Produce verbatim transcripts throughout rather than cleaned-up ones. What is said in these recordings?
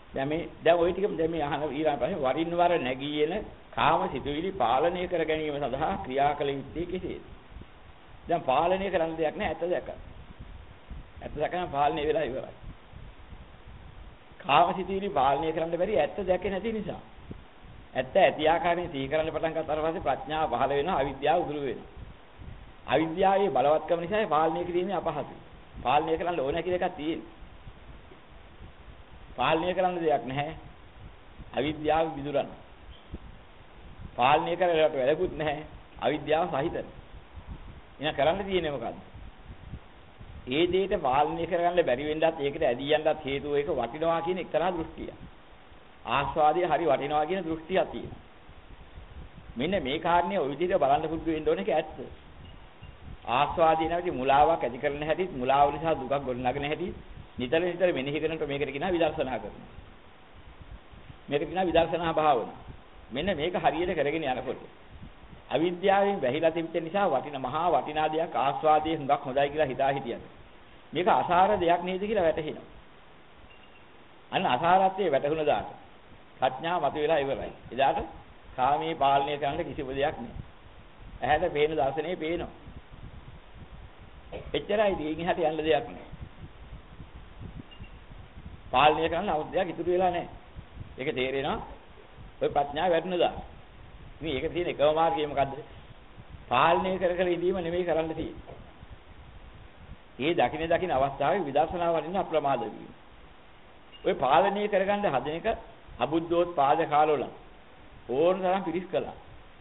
දැන් මේ දැන් ওই ටික දැන් මේ අහන ඊළඟ ප්‍රශ්නේ වරින් වර නැගී එන කාම සිතුවිලි පාලනය කර ගැනීම සඳහා ක්‍රියා කළ යුත්තේ කෙසේද? දැන් පාලනය කරන්න දෙයක් නැහැ ඇත්ත දැක. ඇත්ත දැකම පාලනය වෙලා ඉවරයි. කාම සිතුවිලි පාලනය කරන්න බැරි ඇත්ත දැකේ නැති නිසා. ඇත්ත ඇති ආකාරයෙන් සිහි කරන්න පටන් ගන්නතර පස්සේ ප්‍රඥාව පහළ වෙනවා, අවිද්‍යාව උදුරු වෙනවා. අවිද්‍යාවේ බලවත්කම නිසා පාලනය කිරීමේ අපහසුයි. පාලනය කරන්න ඕන කියලා එකක් තියෙනවා. පාලනය කරන්න දෙයක් නැහැ. අවිද්‍යාව විදුරන. පාලනය කරලට වැඩකුත් නැහැ. අවිද්‍යාව සහිතයි. එහෙනම් කරන්න තියෙන්නේ මොකද්ද? ඒ දෙයට පාලනය කරගන්න බැරි වෙන්නත් ඒකට ඇදී යන්නත් හේතුව ඒක වටිනවා කියන එක්තරා දෘෂ්ටියක්. ආස්වාදයේ හරි වටිනවා කියන දෘෂ්ටියක් තියෙනවා. මෙන්න මේ කාරණේ ওই විදිහට බලන්න පුරුදු වෙන්න ඕනේ ඒක ඇත්ත. ආස්වාදයේ නැති මුලාවක් ඇති කරන හැටි, මුලාව නිසා දුකක් ගොඩනගන හැටි නිතර නිතර මෙනෙහි කරනකොට මේකට කියනවා විදර්ශනා කරනවා. මේකට කියනවා විදර්ශනා භාවනාව. මෙන්න මේක හරියට කරගෙන යනකොට අවිද්‍යාවෙන් වැහිලා තිබෙච්ච නිසා වටින මහා වටිනා දෙයක් ආස්වාදයේ හුඟක් හොඳයි කියලා හිතා හිටියද මේක අසාර දෙයක් නේද කියලා වැටහෙනවා. අන්න අසාරත්වයේ වැටහුණ දාට ප්‍රඥාව මතුවලා ඉවරයි. එදාට කාමී පාලනය කරන්න කිසිම දෙයක් නෑ. ඇහැට පේන දර්ශනේ පේනවා. එච්චරයි දිගින් එහාට යන්න දෙයක් නෑ. පාලනය කරන්න අවශ්‍යයක් ඉතුරු වෙලා නෑ. ඒක තේරෙනවා. ඔය ප්‍රඥාව වැටුණ දාට. මේ ඒක තියෙන එකම මාර්ගය මොකද්ද? පාලනය කර කර ඉඳීම නෙමෙයි කරන්න තියෙන්නේ. මේ දකින දකින අවස්ථාවේ විදර්ශනා වලින් අප්‍රමාද වීම. ඔය පාලනය කරගන්න හදන එක අබුද්ධෝත්පාද කාලවල ඕන තරම් පිරිස් කළා.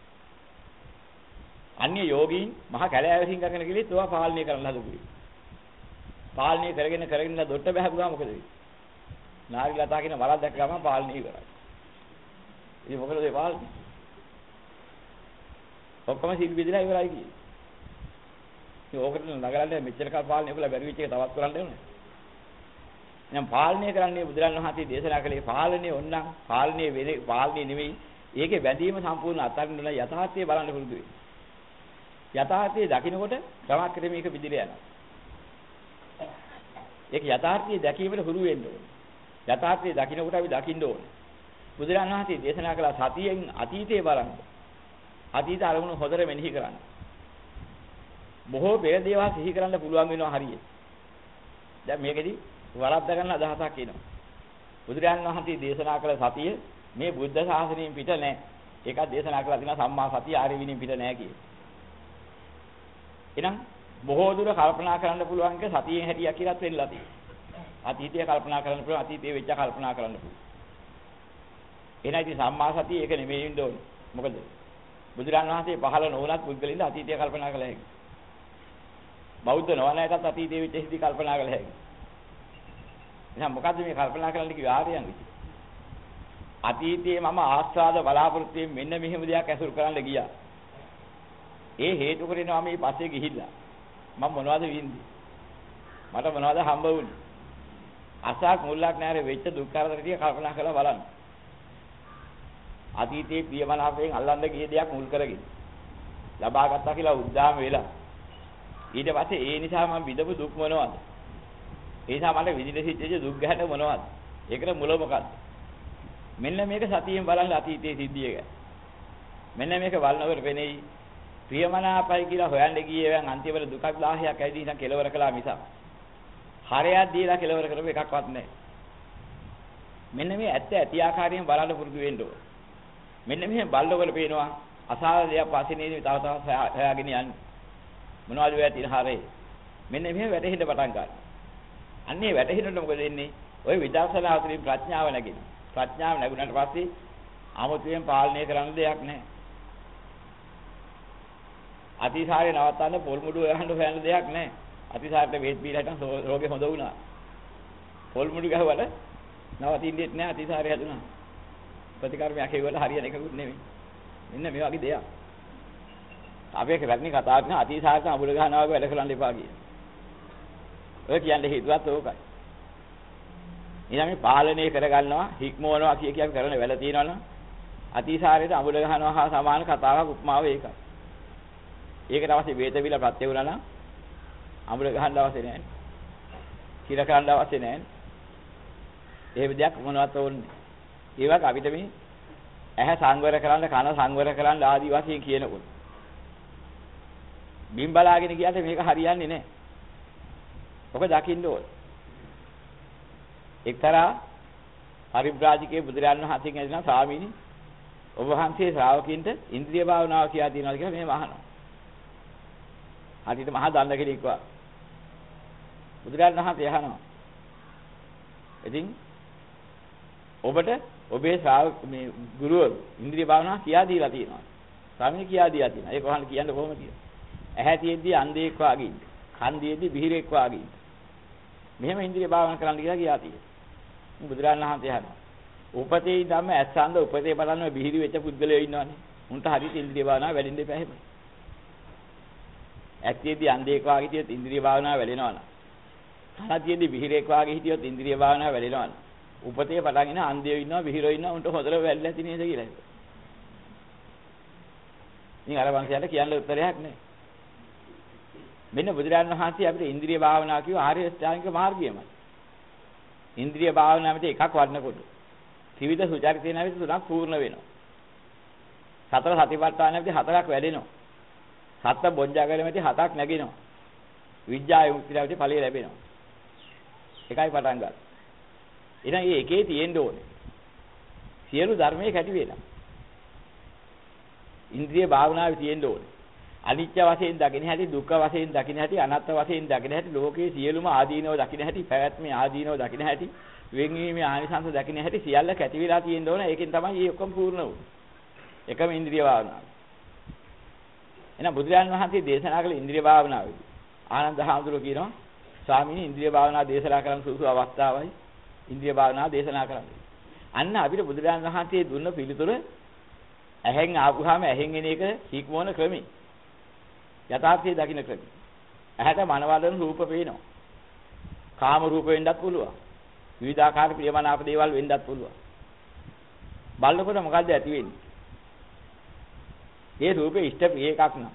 අන්‍ය යෝගීන් මහා කැලෑවකින් කරගෙන ගිලිත් ඒවා පාලනය කරන්න හදුවා. පාලනය කරගෙන කරගෙන දොට්ට බහැගුවා මොකද වෙන්නේ? නාරි ලතා කියන වරක් දැක්ක ගමන් පාලනය ඉවරයි. ඉතින් මොකද ඒ පාලනය? ඔක්කොම සිල් බෙදලා ඉවරයි කියේ. ඉතින් ඕකට නගරන්නේ මෙච්චර කාල පාලනය කළා බැරි වෙච්ච එක තවත් කරන්න ඕනේ. එහෙනම් පාලනය කරන්නේ බුදුරන් වහන්සේ දේශනා කළේ පාලනය ඕනනම් පාලනය වෙන්නේ පාලනය නෙවෙයි. ඒකේ බැඳීම සම්පූර්ණ අත්හරින්න යථාර්ථය බලන්න පුරුදු වෙන්න. යථාර්ථය දකින්නකොට ක්‍රමක්‍රමයෙන් මේක විදිහට යනවා. ඒක යථාර්ථය දැකීමට හුරු වෙන්න ඕනේ. යථාර්ථය දකින්නකොට අපි දකින්න ඕනේ. බුදුරන් වහන්සේ දේශනා කළ සතියෙන් අතීතේ බලන්න. අතීත අරමුණු හොදට මෙනෙහි කරන්න. බොහෝ පෙර දේවල් සිහි කරන්න පුළුවන් වෙනවා හරියට. දැන් මේකෙදි වරද්ද ගන්න අදහසක් එනවා. බුදුරජාණන් වහන්සේ දේශනා කළ සතිය මේ බුද්ධ ශාසනයෙන් පිට නැහැ. ඒකත් දේශනා කළා තියෙනවා සම්මා සතිය ආර්ය විනයෙන් පිට නැහැ කියේ. එහෙනම් බොහෝ දුර කල්පනා කරන්න පුළුවන් එක සතියෙන් හැටියක් කියලාත් වෙන්නලා තියෙනවා. අතීතය කල්පනා කරන්න පුළුවන් අතීතයේ වෙච්ච කල්පනා කරන්න පුළුවන්. එහෙනම් ඉතින් සම්මා සතිය ඒක නෙමෙයි වෙන්න ඕනේ. මොකද බුදුරජාණන් වහන්සේ පහළ නොවුනත් පුද්ගලින්ද අතීතය කල්පනා කළ හැකියි. බෞද්ධ නොවන එකත් අතීතයේ වෙච්ච හිදී කල්පනා කළ හැකියි. එහෙනම් මොකද්ද මේ කල්පනා කරන්න කිව්ව ආර්යයන් විසින්? අතීතයේ මම ආස්වාද බලාපොරොත්තුෙන් මෙන්න මෙහෙම දෙයක් ඇසුරු කරන්න ගියා. ඒ හේතු කරේනවා මේ පස්සේ ගිහිල්ලා. මම මොනවද විඳින්නේ? මට මොනවද හම්බ වුනේ? අසක් මුල්ලක් නැරේ වෙච්ච දුක් කරදර ටික කල්පනා කරලා බලන්න. අතීතයේ ප්‍රියමනාපයෙන් අල්ලන්න ගිය දෙයක් මුල් කරගෙන ලබා ගත්තා කියලා උද්දාම වෙලා ඊට පස්සේ ඒ නිසා මම විඳපු දුක් මොනවද? ඒ නිසා මට විඳින සිද්ධියේ දුක් ගැට මොනවද? ඒකට මුල මොකක්ද? මෙන්න මේක සතියෙන් බලන්න අතීතයේ සිද්ධිය ගැන. මෙන්න මේක බලනකොට වෙන්නේ ප්‍රියමනාපයි කියලා හොයන්න ගියේ වන් අන්තිමට දුකක් දහයක් ඇවිදී ඉතින් කෙලවර කළා මිසක් හරයක් දීලා කෙලවර කරපු එකක්වත් නැහැ. මෙන්න මේ ඇත්ත ඇති ආකාරයෙන් බලන්න පුරුදු වෙන්න ඕන. මෙන්න මෙහෙම බලනකොට පේනවා අසාර දෙයක් පස්සේ නේද තව තවත් හොයාගෙන යන්නේ. මොනවද වෙලා තියෙන හරේ? මෙන්න මෙහෙම වැටහෙන්න පටන් ගන්නවා. අන්නේ වැටහෙනකොට මොකද වෙන්නේ? ওই විදර්ශනා අතරින් ප්‍රඥාව නැගෙනවා. ප්‍රඥාව නැගුණාට පස්සේ ආමතුයෙන් පාලනය කරන්න දෙයක් නැහැ. අතිසාරේ නවත්තන්න පොල් මුඩු ගහන්න හොයන්න දෙයක් නැහැ. අතිසාරට වේත් බීලා හිටන් රෝගේ හොඳ වුණා. පොල් මුඩු ගහවල නවතින්නෙත් නැහැ අතිසාරේ හැදුනා. ප්‍රතිකර්මයක් හේවල හරියන එකකුත් නෙමෙයි. මෙන්න මේ වගේ දෙයක්. අපේ රත්නි කතාවක් නේ අතිසාරට අඹුල ගහනවා වගේ වැඩ කරන්න එපා කියන. ඔය කියන්නේ හේතුවත් ඕකයි. ඊළඟ මේ පාලනය කරගන්නවා හික්මවනවා කිය කිය කරන වෙල තියනවනම් අතිසාරයට අඹුල ගහනවා හා සමාන කතාවක් උපමාව ඒකයි. ඒකට අවශ්‍ය වේදවිල ප්‍රත්‍ය වුණා නම් අඹුල ගහන්න අවශ්‍ය නැහැ. කිර කරන්න අවශ්‍ය නැහැ. එහෙම දෙයක් මොනවත් ඕනේ. ඒ වගේ අපිට මේ ඇහැ සංවර කරන්න, කන සංවර කරන්න ආදී වශයෙන් කියනකොට බිම් බලාගෙන ගියාට මේක හරියන්නේ නැහැ. ඔක දකින්න ඕනේ. එක්තරා පරිබ්‍රාජිකේ බුදුරජාණන් වහන්සේ කියනවා ස්වාමීනි ඔබ වහන්සේ ශ්‍රාවකින්ට ඉන්ද්‍රිය භාවනාව කියලා තියෙනවා කියලා මේ අහනවා. හරියට මහා දණ්ඩ කෙනෙක් වගේ. බුදුරජාණන් වහන්සේ අහනවා. ඉතින් ඔබට ඔබේ ශ්‍රාවක මේ ගුරුවරු ඉන්ද්‍රිය භාවනාව කියා දීලා තියෙනවා. ස්වාමීනි කියා දීලා තියෙනවා. ඒක කොහොමද කියන්නේ කොහොමද කියලා. ඇහැ තියෙද්දි අන්ධයෙක් වාගේ ඉන්න. කන් තියෙද්දි බිහිරෙක් වාගේ ඉන්න. මෙහෙම ඉන්ද්‍රිය භාවනා කරන්න කියලා කියා තියෙනවා. බුදුරජාණන් වහන්සේ අහනවා. උපතේ ඉඳන්ම ඇස්සන්ද උපතේ බලන්න බිහිරි වෙච්ච පුද්ගලයෝ ඉන්නවනේ. උන්ට හරියට ඉන්ද්‍රිය භාවනාව වැඩින්න එපා එහෙම. ඇත්තේදී අන්ධයෙක් වාගේ හිටියොත් ඉන්ද්‍රිය භාවනාව වැඩෙනවනේ. කනතියෙදී බිහිරෙක් වාගේ හිටියොත් ඉන්ද්‍රිය භාවනාව වැඩෙනවනේ. උපතේ පටන්ගෙන අන්ධයෝ ඉන්නවා බිහිරෝ ඉන්නවා උන්ට හොදට වැල්ල ඇති නේද කියලා හිතුවා. ඉතින් අර වංශයට කියන්න උත්තරයක් නැහැ. මෙන්න බුදුරජාණන් වහන්සේ අපිට ඉන්ද්‍රිය භාවනාව කියව ආර්ය අෂ්ටාංගික මාර්ගයමයි. ඉන්ද්‍රිය භාවනාවෙත් එකක් වඩනකොට ත්‍රිවිධ සුචරිතේ නැවිත් තුනක් පූර්ණ වෙනවා. සතර සතිපට්ඨානෙත් හතරක් වැඩෙනවා. සත්ත බොජ්ජාගරෙත් හතක් නැගෙනවා. විඥා යුක්තිලාවිත් ඵලය ලැබෙනවා. එකයි පටන් ගන්න. එහෙනම් මේ එකේ තියෙන්න ඕනේ. සියලු ධර්මයේ කැටි වෙලා. ඉන්ද්‍රිය භාවනාවේ තියෙන්න ඕනේ. අනිත්‍ය වශයෙන් දකින්න හැටි, දුක්ඛ වශයෙන් දකින්න හැටි, අනාත්ම වශයෙන් දකින්න හැටි, ලෝකයේ සියලුම ආදීනව දකින්න හැටි, පැවැත්මේ ආදීනව දකින්න හැටි, වෙන්වීමේ ආනිසංස දකින්න හැටි සියල්ල කැටි වෙලා තියෙන්න ඕන. ඒකෙන් තමයි මේ ඔක්කොම පූර්ණ වුනේ. එකම ඉන්ද්‍රිය භාවනාව. එහෙනම් බුදුරජාණන් වහන්සේ දේශනා කළ ඉන්ද්‍රිය භාවනාවේදී ආනන්ද හාමුදුරුවෝ කියනවා ස්වාමීනි ඉන්ද්‍රිය භාවනාව දේශනා කරන්න සුසු අවස්ථාවයි ඉන්ද්‍රිය භාවනාව දේශනා කරන්නේ. අන්න අපිට බුදුරජාණන් වහන්සේ දුන්න පිළිතුර ඇහෙන් ආපුවාම ඇහෙන් එන එක හික්මවන ක්‍රමයි. යථාර්ථයේ දකින්න ක්‍රමයි. ඇහැට මනවලන රූප පේනවා. කාම රූප වෙන්නත් පුළුවන්. විවිධාකාර ප්‍රියමනාප දේවල් වෙන්නත් පුළුවන්. බලනකොට මොකද්ද ඇති වෙන්නේ? ඒ රූපේ ඉෂ්ට ප්‍රිය එකක් නම්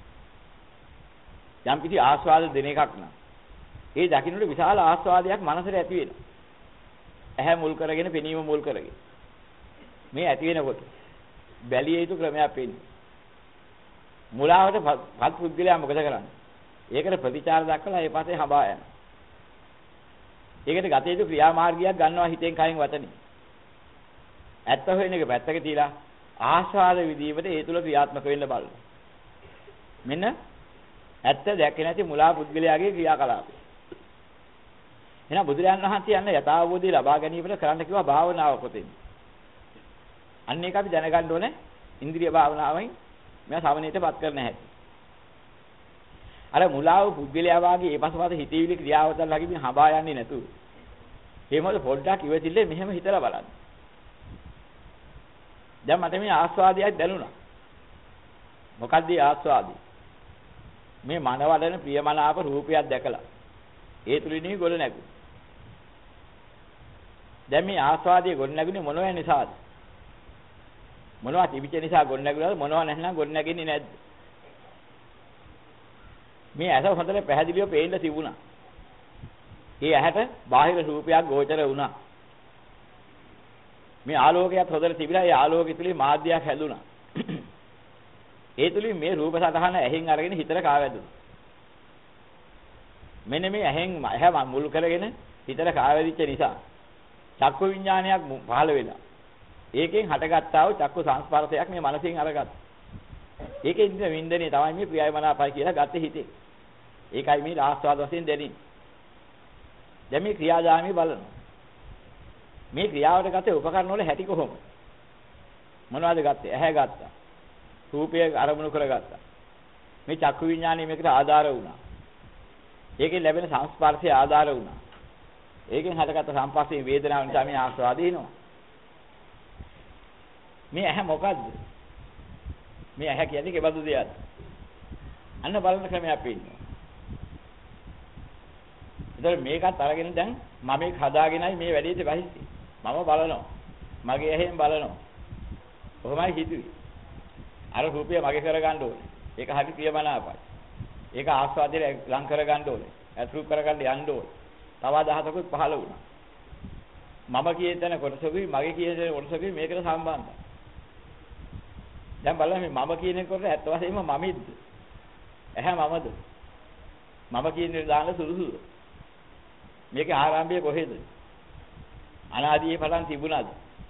යම් කිසි ආස්වාද දෙන එකක් නම් ඒ දකින්නට විශාල ආස්වාදයක් මනසට ඇති වෙනවා. ඇහැ මුල් කරගෙන පෙනීම මුල් කරගෙන මේ ඇති වෙනකොට බැලිය යුතු ක්‍රමයක් වෙන්නේ. මුලාවට පත් පුද්ගලයා මොකද කරන්නේ? ඒකට ප්‍රතිචාර දක්වලා ඒ පස්සේ හඹා යනවා. ඒකට ගත යුතු ක්‍රියාමාර්ගයක් ගන්නවා හිතෙන් කයෙන් වචනේ. ඇත්ත හොයන එක පැත්තක තියලා ආස්වාද විදීමට ඒ තුල ක්‍රියාත්මක වෙන්න බලන්න. මෙන්න ඇත්ත දැක්කේ නැති මුලා පුද්ගලයාගේ ක්‍රියාකලාපය. එහෙනම් බුදුරජාණන් වහන්සේ යන යථාභෝධය ලබා ගැනීමට කරන්න කිව්වා භාවනාව පොතෙන්. අන්න ඒක අපි දැනගන්න ඕනේ ඉන්ද්‍රිය භාවනාවෙන් මෙයා සමනීයටපත් කරන්න හැටි. අර මුලාව පුද්ගලයා වාගේ ඒ පසුපස හිතවිලි ක්‍රියාවතල් ලගින් හඹා යන්නේ නැතුව. මේ මොකද පොඩ්ඩක් ඉවතිල්ලේ මෙහෙම හිතලා බලන්න. දැන් මට මේ ආස්වාදයක් දැනුණා. මොකද්ද ඒ ආස්වාදය? මේ මනවලන ප්‍රියමනාප රූපයක් දැකලා ඒ තුලින් ගොඩ නැගුණා. දැන් මේ ආස්වාදයේ ගොඩ නැගුණේ මොනවා නිසාද? මොනවා තිබිච්ච නිසා ගොඩ නැගුණාද මොනවා නැත්නම් ගොඩ නැගෙන්නේ නැද්ද? මේ ඇස හොඳට පැහැදිලිව පේන්න තිබුණා. ඒ ඇහැට බාහිර රූපයක් ගෝචර වුණා. මේ ආලෝකයක් හොඳට තිබිලා ඒ ආලෝකය තුලින් මාධ්‍යයක් හැදුණා. ඒ තුලින් මේ රූප සටහන ඇහෙන් අරගෙන හිතට කාවැදුණා. මෙන්න මේ ඇහෙන් ඇහැ මුල් කරගෙන හිතට කාවැදිච්ච නිසා චක්කු විඥානයක් පහළ වෙනවා. ඒකෙන් හටගත්තා වූ චක්කු සංස්පර්ශයක් මේ මනසෙන් අරගත්තා. ඒකේ ඉන්න වින්දනේ තමයි මේ ප්‍රියයි මනාපයි කියලා ගත්තේ හිතේ. ඒකයි මේ ආස්වාද වශයෙන් දැනෙන්නේ. දැන් මේ ක්‍රියාදාමයේ බලනවා. මේ ක්‍රියාවට ගත්තේ උපකරණ වල හැටි කොහොමද? මොනවද ගත්තේ? ඇහැ ගත්තා. රූපය අරමුණු කරගත්තා. මේ චක්කු විඥානය මේකට ආධාර වුණා. ඒකෙන් ලැබෙන සංස්පර්ශය ආධාර වුණා. ඒකෙන් හටගත්ත සංපස්සේ වේදනාව නිසා මේ ආස්වාදේ එනවා. මේ ඇහැ මොකද්ද? මේ ඇහැ කියන්නේ කෙබඳු දෙයක්ද? අන්න බලන ක්‍රමයක් වෙන්නේ. ඒතර මේකත් අරගෙන දැන් මම මේක හදාගෙනයි මේ වැඩේට බහින්නේ. මම බලනවා. මගේ ඇහෙන් බලනවා. කොහොමයි හිතුවේ? අර රූපය මගේ කරගන්න ඕනේ. ඒක හරි ප්‍රියමනාපයි. ඒක ආස්වාදයේ ලං කරගන්න ඕනේ. අතුරු කරගන්න යන්න ඕනේ. තව අදහසකුත් පහළ වුණා. මම කියන තැන කොටසකුයි මගේ කියන තැන කොටසකුයි මේකට සම්බන්ධයි. දැන් බලන්න මේ මම කියන කොට ඇත්ත වශයෙන්ම මමෙද්ද? ඇහැ මමද? මම කියන දේ දාන්න සුදුසුද? මේකේ ආරම්භය කොහෙද? අනාදියේ පටන් තිබුණාද?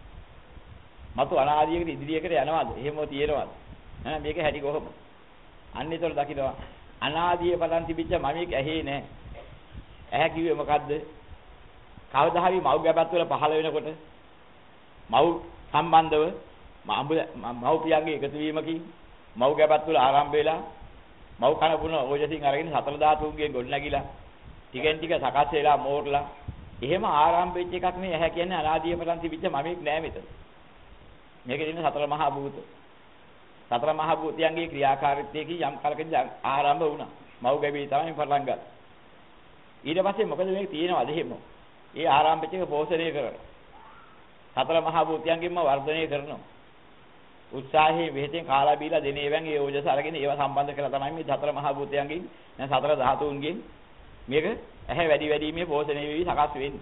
මතු අනාදියකට ඉදිරියකට යනවාද? එහෙම තියෙනවද? එහෙනම් මේක හැටි කොහොමද? අන්න ඒතර දකින්නවා. අනාදියේ පටන් තිබිච්ච මමෙක් ඇහි නෑ. ඇහැ කිව්වේ මොකද්ද? කවදා හරි මව් ගැබත් වල පහළ වෙනකොට මව් සම්බන්ධව මව්පියන්ගේ එකතු වීමකින් මව් ගැබත් වල ආරම්භ වෙලා මව් කන බුන ඕජසින් අරගෙන සතර ධාතුන්ගෙන් ගොඩ නැගිලා ටිකෙන් ටික සකස් වෙලා මෝරලා එහෙම ආරම්භ වෙච්ච එකක් මේ ඇහැ කියන්නේ අනාදියේ පටන් තිබිච්ච මමෙක් නෑ මෙතන. මේකේ තියෙන සතර මහා භූත. සතර මහා භූතයන්ගේ ක්‍රියාකාරීත්වයේ යම් කලකදී ආරම්භ වුණා. මව් ගැබී තමයි පටන් ගත්තේ. ඊට පස්සේ මොකද මේක තියෙනවද එහෙම? ඒ ආරම්භක පෝෂණය කරනවා. සතර මහා භූතයන්ගෙන්ම වර්ධනය කරනවා. උත්සාහයේ වෙහෙතෙන් කාලා බීලා දෙන ඒවෙන් ඒ ඕජස අරගෙන ඒවා සම්බන්ධ කරලා තමයි මේ සතර මහා භූතයන්ගෙන් දැන් සතර ධාතුන්ගෙන් මේක ඇහැ වැඩි වැඩිමේ පෝෂණය වෙවි සකස් වෙන්නේ.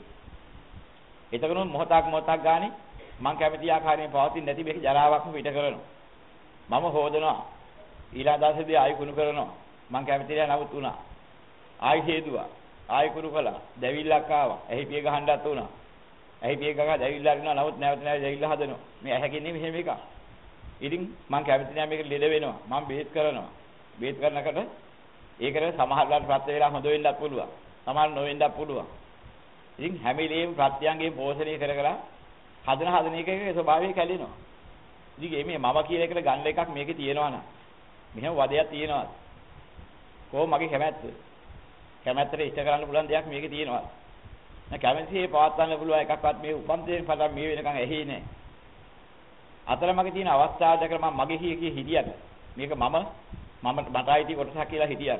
එතකොට මොහොතක් මොහොතක් ගානේ මං කැමති ආකාරයෙන් පවතින්නේ නැති මේක ජරාවක්ම පිට කරනවා. මම හොදනවා. ඊළඟ දවසේදී ආයි කුණු කරනවා. මං කැමති නෑ නමුත් උනා. ආයි හේදුවා. ආයි කුරු කළා. දැවිල්ලක් ආවා. ඇහි පිය ගහන්නත් උනා. ඇහි පිය ගහ දැවිල්ලක් නෑ නමුත් නැවත නැවත දැවිල්ල හදනවා. මේ ඇහැකින්නේ මෙහෙම එකක්. ඉතින් මං කැමති නෑ මේක ලෙඩ වෙනවා. මං බේත් කරනවා. බේත් කරනකොට ඒකට සමහරවල්ලාට ප්‍රත්‍ය වේලා හොඳ වෙන්නත් පුළුවන්. සමහර නොවෙන්නත් පුළුවන්. ඉතින් හැම වෙලේම ප්‍රත්‍යංගේ පෝෂණය කර කර හදන හදන එකේ ස්වභාවය කැඩෙනවා. ඉතින් මේ මම කියන එකට ගන්න එකක් මේකේ තියෙනවා නම් මෙහෙම වදයක් තියෙනවා. කොහොම මගේ කැමැත්ත? කැමැත්තට ඉෂ්ට කරන්න පුළුවන් දෙයක් මේකේ තියෙනවා. නැ කැමැතිසේ පවත්වන්න පුළුවන් එකක්වත් මේ උපන්තයෙන් පටන් මේ වෙනකන් ඇහි නෑ. අතරමඟ තියෙන අවස්ථාව දැක මම මගේ කිය කිය හිටියද මේක මම මම මට අයිති කොටසක් කියලා හිටියද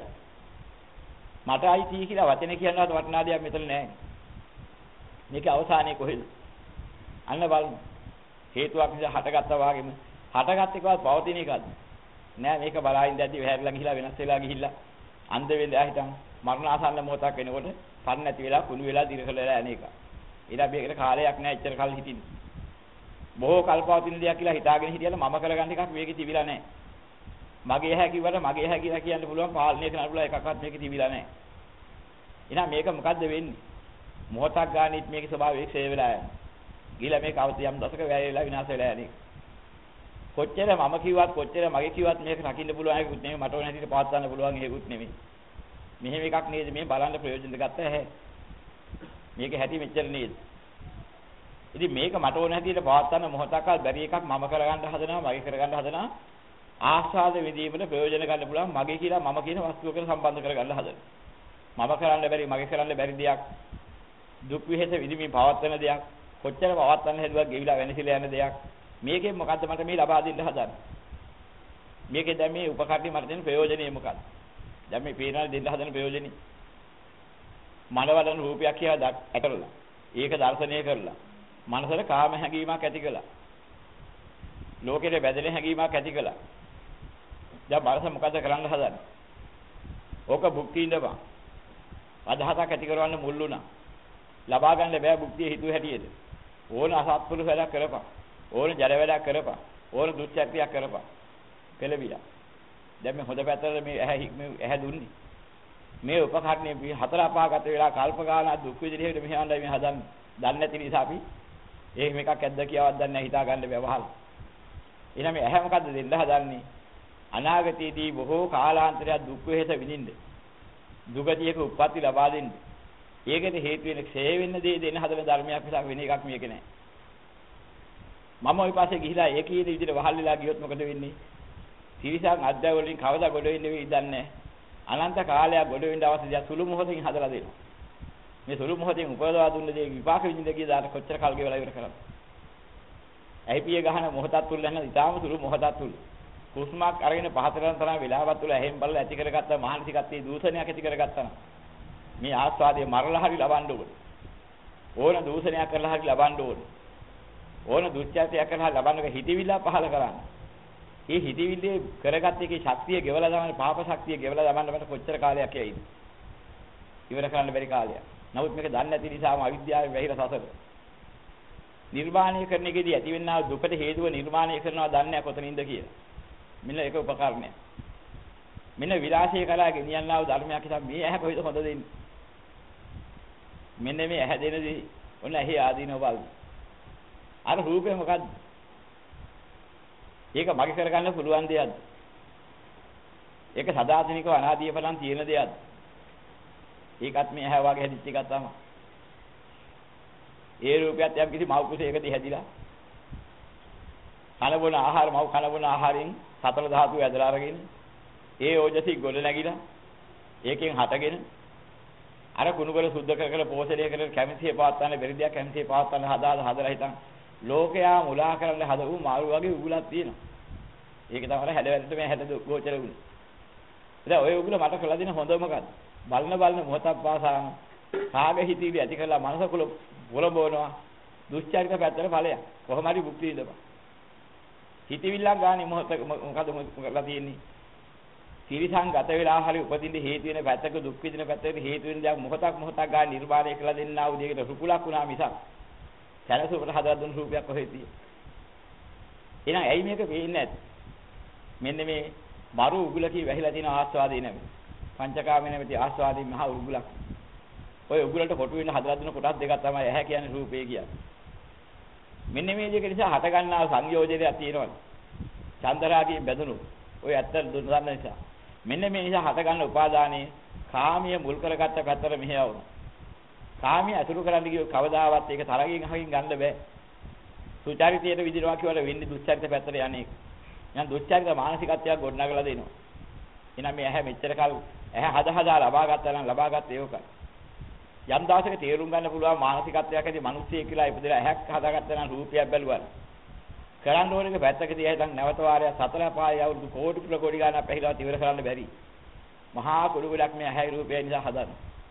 මට අයිති කියලා වචනේ කියනවාද වටිනා දෙයක් මෙතන නෑ. මේකේ අවසානයේ කොහෙද? අන්න බලන්න. හේතුවක් නිසා හටගත්තා වගේම හටගත් එකවත් පවතින එකක්ද? නෑ මේක බලාගෙන දැද්දි වැහැරලා ගිහිලා වෙනස් වෙලා ගිහිල්ලා අන්ධ වෙලා හිටන් මරණ ආසන්න මොහොතක් වෙනකොට පන් නැති වෙලා කුණු වෙලා දිරකල වෙලා යන එක. ඊට මේකට කාලයක් නෑ එච්චර කල් හිටින්න. බොහෝ කල්පවතින දෙයක් කියලා හිතාගෙන හිටියල මම කරගන්න එකක් මේකේ තිබිලා නෑ. මගේ ඇහැ කිව්වට මගේ ඇහැ කියලා කියන්න පුළුවන් පාලනය කරන්න පුළුවන් එකක්වත් මේකේ තිබිලා නෑ. එහෙනම් මේක මොකද්ද වෙන්නේ? මොහොතක් ගානෙත් මේකේ ස්වභාවය ක්ෂය වෙලා යනවා. ගිහලා මේක අවුත් යම් දශක වැය වෙලා විනාශ වෙලා යන්නේ. කොච්චර මම කිව්වත් කොච්චර මගේ කිව්වත් මේක රකින්න පුළුවන් එකකුත් නෙමෙයි මට ඕන හැටියට පවත් ගන්න පුළුවන් එකකුත් නෙමෙයි. මෙහෙම එකක් නේද මේ බලන්න ප්‍රයෝජන ගත්ත ඇහැ. මේක හැටි මෙච්චර නේද? ඉතින් මේක මට ඕන හැටියට පවත් ගන්න මොහොතක්වත් බැරි එකක් මම කරගන්න හදනවා මගේ කරගන්න හදනවා ආස්වාද විදීමට ප්‍රයෝජන ගන්න පුළුවන් මගේ කියලා මම කියන වස්තුවකට සම්බන්ධ කරගන්න හදනවා. මම කරන්න බැරි මගේ කරන්න බැරි දෙයක් දුක් විහෙත විදීමේ පවත්වන දෙයක් කොච්චර පවත්වන්න හැදුවා ගෙවිලා වෙනසිලා යන දෙයක් මේකෙන් මොකද්ද මට මේ ලබා දෙන්න හදන්නේ? මේකේ දැන් මේ උපකරණي මට දෙන ප්‍රයෝජනේ මොකක්ද? දැන් මේ පේනවා දෙන්න හදන ප්‍රයෝජනේ. මනවලන රූපයක් කියලා ඇකරලා. ඒක දර්ශනය කරලා. මනසට කාම හැඟීමක් ඇති කළා. ලෝකෙට බැඳෙන හැඟීමක් ඇති කළා. දැන් මනස මොකද කරන්න හදන්නේ? ඕක භුක්ති ඉඳපන්. අදහසක් ඇති කරවන්න මුල් වුණා. ලබා ගන්න බෑ භුක්තිය හිතුව හැටියට. ඕන අසත්පුරුෂ වැඩක් කරපන්. ඕන ජඩ වැඩක් කරපන්. ඕන දුක්ඛත්‍යයක් කරපන්. පෙළවිලා. දැන් මේ හොඳ පැත්තට මේ ඇහැ මේ ඇහැ දුන්නේ. මේ උපකරණේ හතර අපාගත වෙලා කල්ප ගානක් දුක් විඳින මෙහෙ ආණ්ඩයි මේ හදන්නේ. දන්නේ නැති නිසා අපි ඒක මේකක් ඇද්ද කියලාවත් දන්නේ නැහැ හිතා ගන්න බෑ වහල්. එහෙනම් මේ ඇහැ මොකද්ද දෙන්න හදන්නේ? අනාගතයේදී බොහෝ කාලාන්තරයක් දුක් වේස විඳින්න. දුගතියක උප්පත්ති ලබා දෙන්න. ඒකට හේතු වෙන ක්ෂය වෙන්න දේ දෙන්න හදන ධර්මයක් විසක් වෙන එකක් මේක නෑ. මම ওই පාසේ ගිහිලා ඒකේ විදිහට වහල් වෙලා ගියොත් මොකද වෙන්නේ? තිරිසන් අධ්‍යාය වලින් කවදා ගොඩ වෙන්නේ වෙයි දන්නේ නැහැ. අනන්ත කාලයක් ගොඩ වෙන්න අවශ්‍ය දේ සුළු මොහොතකින් හදලා දෙනවා. මේ සුළු මොහොතෙන් උපදවා දුන්න දේ විපාක විඳින්න ගිය දාට කොච්චර කල් ගෙවලා ඉවර කරන්නේ? ඇහිපිය ගහන මොහොතක් තුල යන ඉතාලම සුළු මොහොතක් තුල කුස්මක් අරගෙන පහතරන් තරම් වෙලාවක් තුල ඇහෙන් බලලා ඇති කරගත්ත මානසිකත්වයේ දූෂණයක් ඇති කරගත්තා. මේ ආස්වාදයේ මරලා හරි ලබන්න ඕනේ. ඕන දූෂණයක් කරලා හරි ලබන්න ඕනේ. ඕන දුච්චාතයක් කරලා ලබන්නක හිතවිල්ල පහල කරන්න. මේ හිතවිල්ලේ කරගත්ත එකේ ශක්තිය ගෙවලා දාන්න පාප ශක්තිය ගෙවලා දාන්න මට කොච්චර කාලයක් යයිද? ඉවර කරන්න බැරි කාලයක්. නමුත් මේක දන්නේ නැති නිසාම අවිද්‍යාවෙන් වැහිලා සසර. නිර්මාණය කරන එකේදී ඇතිවෙනා දුකට හේතුව නිර්මාණය කරනවා දන්නේ නැහැ කොතනින්ද කියලා. මෙන්න ඒක උපකරණය. මෙන්න විලාසයේ කරා ගෙනියන්නා වූ ධර්මයක් නිසා මේ ඇහැ කොහෙද හොඳ දෙන්නේ? මෙන්න මේ ඇහැ දෙනදී ඔන්න ඇහි ආදීනව බලන්න. අර රූපේ මොකද්ද? ඒක මගේ කරගන්න පුළුවන් දෙයක්ද? ඒක සදාතනිකව අනාදී පටන් තියෙන දෙයක්ද? ඒකත් මේ ඇහැ වගේ හැදිච්ච එකක් තමයි. ඒ රූපයත් යම් කිසි මව් කුසයකදී හැදිලා කන බොන ආහාර මව් කන බොන ආහාරයෙන් සතර ධාතු ඇදලා අරගෙන ඒ ඕජසි ගොඩ නැගිලා ඒකෙන් හටගෙන අර කුණුගල සුද්ධ කර කර පෝෂණය කර කැමැතිේ පවත්තන්න බැරි දෙයක් කැමැතිේ පවත්තන්න හදාලා හදලා හිටන් ලෝකයා මුලා කරන්න හදපු මාළු වගේ උගුලක් තියෙනවා. ඒක තමයි හැඩවැල්ලට මේ හැඩ ගෝචර වුනේ. දැන් ඔය උගුල මට කළා දෙන හොඳ මොකද්ද? බලන බලන මොහොතක් පාසාම කාගේ හිතීවි ඇති කරලා මනස කුල පොළඹවනවා. දුස්චරිත පැත්තට ඵලයක්. කොහොම හරි භුක්ති විඳපන්. හිතවිල්ලක් ගානේ මොහොත මොකද මොකලා තියෙන්නේ? තිරිසං ගත වෙලා හරි උපදින්න හේතු වෙන පැත්තක දුක් විඳින පැත්තක හේතු වෙන දේක් මොහොතක් මොහොතක් ගානේ නිර්මාණය කළා දෙන්නා වූ දෙයකට රුකුලක් වුණා මිසක් සැලසුමට හදලා දුන්න රූපයක් කොහෙද තියෙන්නේ? එහෙනම් ඇයි මේක වෙන්නේ නැත්තේ? මෙන්න මේ මරු උගුලකී වැහිලා තියෙන ආස්වාදේ නෙමෙයි. පංචකාමයේ නැමැති ආස්වාදේ මහ උගුලක්. ඔය උගුලට කොටු වෙන හදලා දුන්න කොටස් දෙකක් තමයි ඇහැ කියන්නේ රූපේ කියන්නේ. මෙන්න මේ දෙක නිසා හට ගන්නා සංයෝජනයක් තියෙනවා. චන්දරාගයෙන් බැඳුණු ඔය ඇත්ත දුන්න නිසා. මෙන්න මේ නිසා හට ගන්න උපාදානයේ කාමීය මුල් කරගත්ත පැත්තට මෙහෙයවුණා. කාමීය අතුරු කරන්න ගියෝ කවදාවත් ඒක තරගින් අහකින් ගන්න බෑ. සුචරිතයට විදිනවා කියවල වෙන්නේ දුස්චරිත පැත්තට යන්නේ. එහෙනම් දුස්චරිත මානසිකත්වයක් ගොඩනගලා දෙනවා. එහෙනම් මේ ඇහැ මෙච්චර කල් ඇහැ හද හදා ලබා ගත්තා නම් ලබා ගත්තේ ඒකයි. යම් දවසක තේරුම් ගන්න පුළුවන් මානසිකත්වයක් ඇති මිනිස්සෙක් කියලා ඉපදලා ඇහැක් හදාගත්තා නම් රූපයක් බැලුවා. කරන්න ඕනේ පැත්තකදී ඇයි දැන් නැවත වාරයක් සතර පාය අවුරුදු කෝටි පුර කෝටි ගණන් පැහිලා ඉවර කරන්න බැරි. මහා කුඩු ගොඩක් මේ ඇහැ රූපය නිසා හදන්න.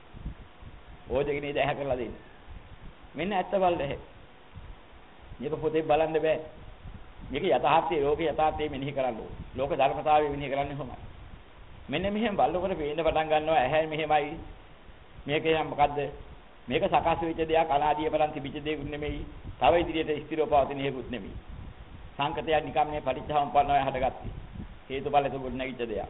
ඕ දෙක නේද ඇහැ කරලා දෙන්නේ. මෙන්න ඇත්ත බලන්නේ. මේක පොතේ බලන්න බෑ. මේක යථාර්ථයේ ලෝකේ යථාර්ථයේ මෙනෙහි කරන්න ඕනේ. ලෝක ධර්මතාවය මෙනෙහි කරන්නේ කොහොමද? මෙන්න මෙහෙම බලනකොට පේන්න පටන් ගන්නවා ඇහැ මෙහෙමයි. මේක යම් මොකද්ද? මේක සකස් වෙච්ච දෙයක් අනාදිය බලන් තිබිච්ච දෙයක් නෙමෙයි. තව ඉදිරියට ස්ථිරව පවතින හේකුත් නෙමෙයි. සංකතයක් නිකම් මේ පටිච්චසමුප්පන්නව හටගත්තේ. හේතුඵල තුගොඩ නැගිච්ච දෙයක්.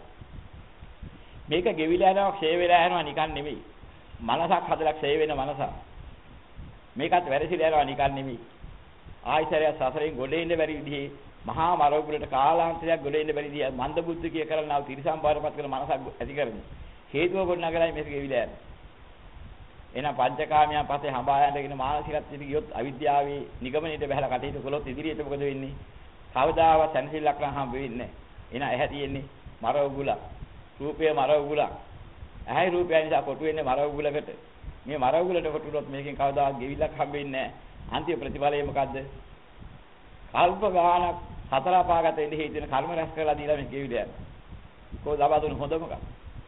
මේක ගෙවිලා යනවා, ක්ෂය වෙලා යනවා නිකන් නෙමෙයි. මනසක් හදලා ක්ෂය වෙන මනසක්. මේකත් වැරසිලා යනවා නිකන් නෙමෙයි. ආයතරය සසරෙන් ගොඩේ ඉන්න බැරි විදිහේ මහා මරවුලට කාලාන්තරයක් ගොඩේ ඉන්න බැරි විදිහ මන්ද බුද්ධිය කරනවා තිරසම් බාරපත් කරන මනසක් ඇති කරන්නේ. හේතුව ගොඩනගලා මේක ගෙවිලා යනවා. එහෙනම් පංචකාමයන් පස්සේ හඹා යනගෙන මානසිකත්වයට ගියොත් අවිද්‍යාවේ නිගමනයේ බහැලා කටයුතු කළොත් ඉදිරියට මොකද වෙන්නේ? කවදාවත් සැනසෙල්ලක් නම් හම්බ වෙන්නේ නැහැ. එහෙනම් ඇහැ තියෙන්නේ මර උගුල. රූපය මර උගුල. ඇහැයි රූපය නිසා කොටු වෙන්නේ මර උගුලකට. මේ මර උගුලට කොටුනොත් මේකෙන් කවදාවත් ගෙවිලක් හම්බ වෙන්නේ නැහැ. අන්තිම ප්‍රතිඵලය මොකද්ද? කල්ප ගානක් හතර පාගත ඉඳ හේතු වෙන කර්ම රැස් කරලා දීලා මේ ගෙවිලා යනවා. කොහොමද ලබා දුන්න හොඳ මොකක්ද?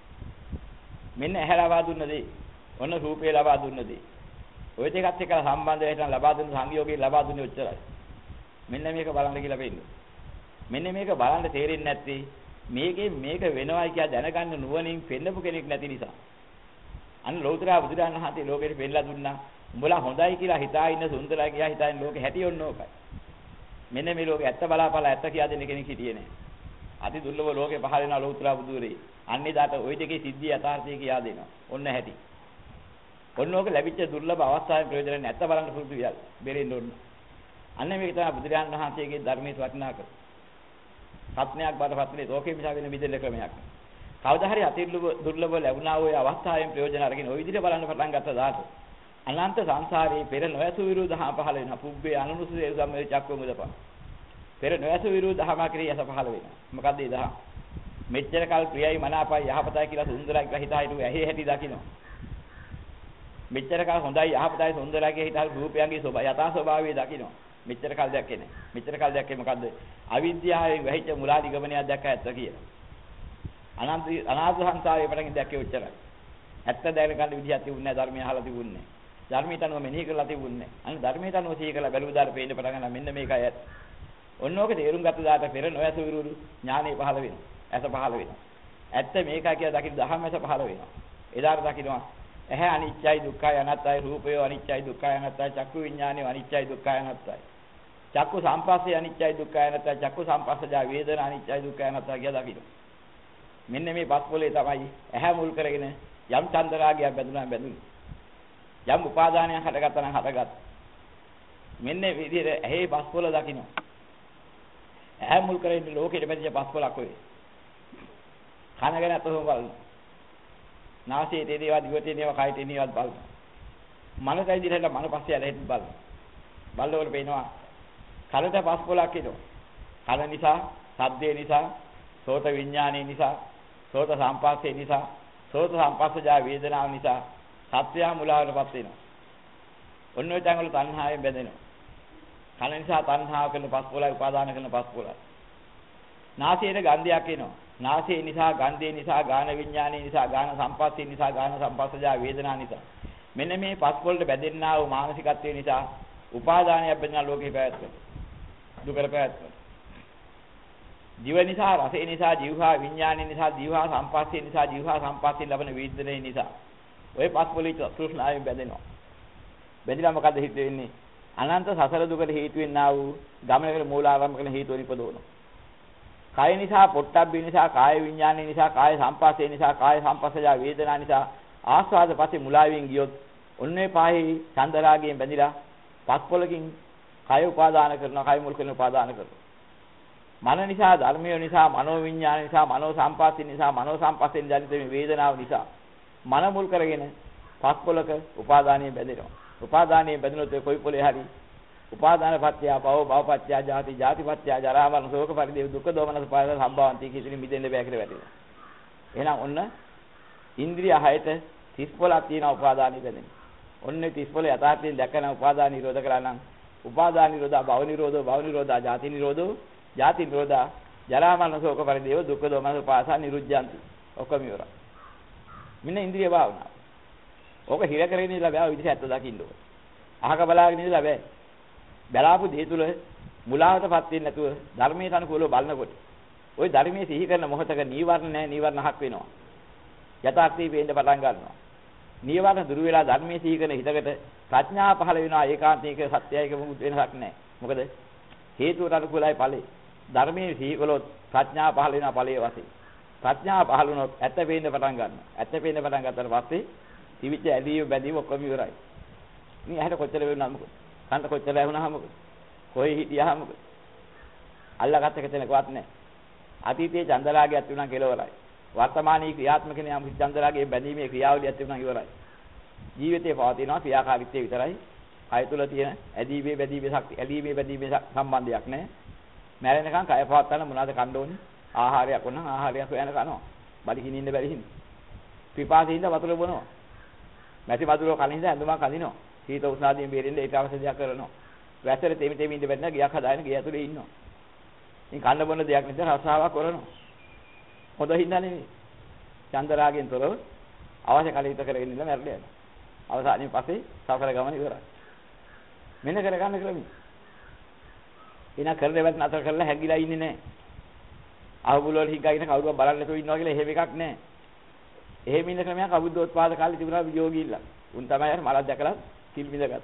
මෙන්න ඇහැ ලබා දුන්න දේ. ඔන්න රූපේ ලබා දුන්න දේ. ඔය දෙකත් එක්ක සම්බන්ධ වෙලා ලබා දුන්න සංයෝගයෙන් ලබා දුන්නේ ඔච්චරයි. මෙන්න මේක බලන්න කියලා වෙන්නේ. මෙන්න මේක බලන්න තේරෙන්නේ නැත්තේ මේකේ මේක වෙනවයි කියලා දැනගන්න නුවණින් පෙන්නපු කෙනෙක් නැති නිසා. අන්න ලෞතර බුදුරජාණන් වහන්සේ ලෝකෙට පෙන්නලා දුන්නා. උඹලා හොඳයි කියලා හිතා ඉන්න සුන්දරයි කියලා හිතා ඉන්න ලෝකෙ හැටි ඔන්න ඕකයි. මෙන්න මේ ලෝකෙ ඇත්ත බලාපලා ඇත්ත කියා දෙන්න කෙනෙක් හිටියේ නැහැ. අති දුර්ලභ ලෝකේ පහළ වෙන ලෞතර බුදුරේ. අන්නේ දාට ওই දෙකේ සිද්ධිය යථාර්ථය කියා දෙනවා. ඔන්න හැටි. ඔන්න ඕක ලැබිච්ච දුර්ලභ අවස්ථාවේ ප්‍රයෝජනෙ නැත්ත බලන්න පුරුදු වියල් බෙරෙන්න ඕන. අන්න මේක තමයි බුදුරජාණන් වහන්සේගේ ධර්මයේ වටිනාකම. සත්‍යයක් බාටපත් වෙන්නේ ඕකේ මිස වෙන මිදෙල්ල ක්‍රමයක්. කවදා හරි අති දුර්ලභ ලැබුණා වූ අවස්ථාවෙන් ප්‍රයෝජන අරගෙන ওই විදිහට බලන්න පටන් ගත්ත දාට අනන්ත සංසාරේ පෙර නොයසු විරුද්ධහම පහළ වෙනවා. පුබ්බේ අනුනුසුසේ සම්මේ චක්කෝ මුදපා. පෙර නොයසු විරුද්ධහම ක්‍රියා යස පහළ වෙනවා. මොකද්ද ඒ දහම? මෙච්චර කල් ප්‍රියයි මනාපයි යහපතයි කියලා සුන්දරයි කියලා හිතා හිටු ඇහි හැටි දකින්න. මෙච්චර කල් හොඳයි යහපතයි සුන්දරයි කියලා හිතා රූපයන්ගේ ස්වභාවය යථා ස්වභාවය දකින්න. මෙච්චර කල් දැක්කේ නැහැ. මෙච්චර කල් දැක්කේ මොකද්ද? අවිද්‍යාවෙන් වැහිච්ච මුලා නිගමනයක් දැක්ක ඇත්ත කියලා. අනන්ත අනාථ සංසාරේ පටන් දැක්කේ උච්චරයි. ඇත්ත දැන ගන්න විදිහක් තිබුණේ නැහැ ධර්මය අහලා තිබුණේ නැහැ. ධර්මයට අනුව මෙනෙහි කරලා තිබුණේ නැහැ. අන්න ධර්මයට අනුව සිහි කරලා බැලුව දාට පේන්න පටන් ගන්නවා මෙන්න මේකයි ඇත්ත. ඔන්න ඕක තේරුම් ගත්ත දාට පෙර නොයස විරුරු ඥානෙ පහළ වෙනවා. ඇස පහළ වෙනවා. ඇත්ත මේකයි කියලා දකින්න දහම ඇස පහළ වෙනවා. එදාට දකින්නවා ඇහැ අනිත්‍යයි දුක්ඛයි අනාත්තයි රූපය අනිත්‍යයි දුක්ඛයි අනාත්තයි චක්කු විඥානය අනිත්‍යයි දුක්ඛයි අනාත්තයි. චක්කු සම්පස්සේ අනිත්‍යයි දුක්ඛයි අනාත්තයි චක්කු සම්පස්සජා වේදනා අනිත්‍යයි දුක්ඛයි අනාත්තයි කියලා දකින්න. මෙන්න මේ පස් පොලේ තමයි ඇහැ මුල් කරගෙන යම් චන්දරාගයක් බැඳුනා බැඳුනේ. යම් උපාදානයක් හටගත්තා නම් හටගත්. මෙන්න මේ විදිහට ඇහි පස් පොල දකින්න. ඇහැ මුල් කරගෙන ලෝකෙට බැඳිච්ච පස් පොලක් ඔය. කන ගැන අතහොම බලන්න. නාසයේ තේදේවා දිවටේ නේවා කයටේ නේවත් බලන්න. මනසයි දිහට මන පස්සේ යලා හිට බලන්න. බලනකොට පේනවා කනට පස් පොලක් එනවා. කන නිසා, ශබ්දේ නිසා, සෝත විඥානයේ නිසා, සෝත සම්පස්සේ නිසා, සෝත සම්පස්සජා වේදනාව නිසා සත්‍යය මුලාවටපත් වෙනවා. ඔන්න ඔය තැන් වල තණ්හාවෙන් බැඳෙනවා. කන නිසා තණ්හාව කරන පස් පොලයි උපාදාන කරන පස් පොලයි. නාසයේ ගන්ධයක් එනවා. නාසයේ නිසා, ගන්ධේ නිසා, ගාන විඥානයේ නිසා, ගාන සම්පස්සේ නිසා, ගාන සම්පස්සජා වේදනා නිසා. මෙන්න මේ පස් පොලට බැඳෙන්නා වූ මානසිකත්වය නිසා උපාදානයක් බැඳෙනා ලෝකේ පැවැත්ම. දුකර පැවැත්ම. ජීව නිසා, රසේ නිසා, ජීවහා විඥානයේ නිසා, ජීවහා සම්පස්සේ නිසා, ජීවහා සම්පස්සේ ලැබෙන වේදනේ නිසා ඔය පස් පොලේ තෘෂ්ණාවෙන් බැඳෙනවා. බැඳිලා මොකද හිත වෙන්නේ? අනන්ත සසර දුකට හේතු වෙන්නා වූ ගමනකට මූලාරම්භ කරන හේතු වලින් පදවනවා. කාය නිසා, පොට්ටබ්බේ නිසා, කාය විඥානයේ නිසා, කාය සම්පස්සේ නිසා, කාය සම්පස්සජා වේදනා නිසා ආස්වාද පස්සේ මුලාවෙන් ගියොත් ඔන්නේ පාහේ චන්දරාගයෙන් බැඳිලා පස් පොලකින් කාය උපාදාන කරනවා, කාය මුල් කරන උපාදාන කරනවා. මන නිසා, ධර්මය නිසා, මනෝ විඥාන නිසා, මනෝ සම්පස්සේ නිසා, මනෝ සම්පස්සේ ජනිත මේ වේදනාව නිසා මන මුල් කරගෙන පස් පොලක උපාදානිය බැඳෙනවා. උපාදානිය බැඳුනොත් කොයි පොලේ හරි උපාදාන පත්‍ය භව භව පත්‍ය ජාති ජාති පත්‍ය ජරා මරණ ශෝක පරිදේව දුක්ඛ දෝමනස පාද සම්භවಂತಿ කිසිම මිදෙන්න බෑ කියලා වැටෙනවා. එහෙනම් ඔන්න ඉන්ද්‍රිය හයට තිස් පොලක් තියෙන උපාදානිය බැඳෙනවා. ඔන්නේ තිස් පොල යථාර්ථයෙන් දැකන උපාදාන නිරෝධ කරා නම් උපාදාන නිරෝධා භව නිරෝධෝ භව නිරෝධා ජාති නිරෝධෝ ජාති නිරෝධා ජරා මරණ ශෝක පරිදේව දුක්ඛ දෝමනස පාසා නිරුද්ධಂತಿ. ඔක්කොම ඉවරයි. මෙන්න ඉන්ද්‍රිය භාවනාව. ඕක හිර කරගෙන ඉඳලා බෑ ඔය විදිහට ඇත්ත දකින්න ඕන. අහක බලාගෙන ඉඳලා බෑ. බලාපු දේ තුල මුලාවටපත් වෙන්නේ නැතුව ධර්මයට අනුකූලව බලනකොට ওই ධර්මයේ සිහි කරන මොහතක නීවරණ නැහැ නීවරණ හක් වෙනවා. යථාර්ථයේ පේන්න පටන් ගන්නවා. නීවරණ දුරු වෙලා ධර්මයේ සිහි කරන හිතකට ප්‍රඥාව පහළ වෙනවා ඒකාන්තික සත්‍යයක මුත් වෙනසක් නැහැ. මොකද හේතුවට අනුකූලයි ඵලෙ. ධර්මයේ සිහි කළොත් ප්‍රඥාව පහළ වෙනවා ඵලයේ වශයෙන්. ප්‍රඥාව පහළ වුණොත් ඇත්ත පේන්න පටන් ගන්නවා. ඇත්ත පේන්න පටන් ගත්තට පස්සේ තිවිච්ච ඇලීම බැඳීම ඔක්කොම ඉවරයි. මේ ඇහැට කොච්චර වෙනවද මොකද? කන්ට කොච්චර ඇහුණාම මොකද? කොහේ හිටියාම මොකද? අල්ලගත්ත එක තැනකවත් නැහැ. අතීතයේ චන්දරාගයක් තිබුණා කෙලවරයි. වර්තමානයේ ක්‍රියාත්මක වෙන යම් චන්දරාගයේ බැඳීමේ ක්‍රියාවලියක් තිබුණා ඉවරයි. ජීවිතේ පවතිනවා ක්‍රියාකාරීත්වය විතරයි. කය තුල තියෙන ඇදීමේ බැඳීමේ ශක්තිය, ඇලීමේ බැඳීමේ සම්බන්ධයක් නැහැ. මැරෙනකන් කය පවත්වන්න මොනවද කන්න ඕනේ? ආහාරයක් වුණා ආහාරයක් හොයන කනවා. බඩ කිනින්න බැරි හින්දා. පිපාසින්ද වතුර බොනවා. මැටි වතුර කලින්ද ඇඳුමක් අඳිනවා. සීත උෂ්ණාදීන් බේරෙන්න ඒක අවශ්‍ය දෙයක් කරනවා. වැස්සට තෙමි තෙමි ඉඳ බැන්න ගියක් හදාගෙන ගිය ඇතුලේ ඉන්නවා. ඉතින් කන්න බොන්න දෙයක් නැත්නම් රසාවක් කරනවා. හොඳ හින්දා නෙමෙයි. චන්දරාගෙන් තොරව අවශ්‍ය කලිත කරගෙන ඉන්න මැරලා යනවා. අවසානයේ පස්සේ සසර ගමන ඉවරයි. මෙන්න කරගන්න ක්‍රමයි. එනා කරන දේවත් නතර කරලා හැංගිලා ඉන්නේ නැහැ. අහුබුල වල හිඟගෙන කවුරුවත් බලන්න නැතුව ඉන්නවා කියලා එහෙම එකක් නැහැ. එහෙම ඉන්න ක්‍රමයක් අබුද්ධෝත්පාද කාලේ තිබුණා යෝගීilla. උන් තමයි අර මලක් දැකලා කිල් බිඳගත්.